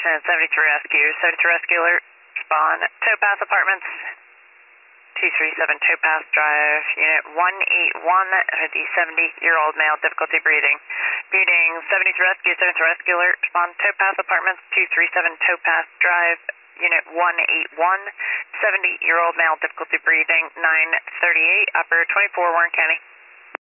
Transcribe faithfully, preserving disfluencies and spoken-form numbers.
Station seventy-three Rescue. seventy-three Rescue alert. Respond. Topaz Apartments. two three seven Topaz Drive. Unit one eight one with the seventy-year-old male, difficulty breathing. Breathing. seventy-three Rescue. seventy-three Rescue alert. Respond. Topaz Apartments. two three seven Topaz Drive. Unit one eight one. seventy-year-old male, difficulty breathing. nine thirty-eight. Operator twenty-four, Warren County.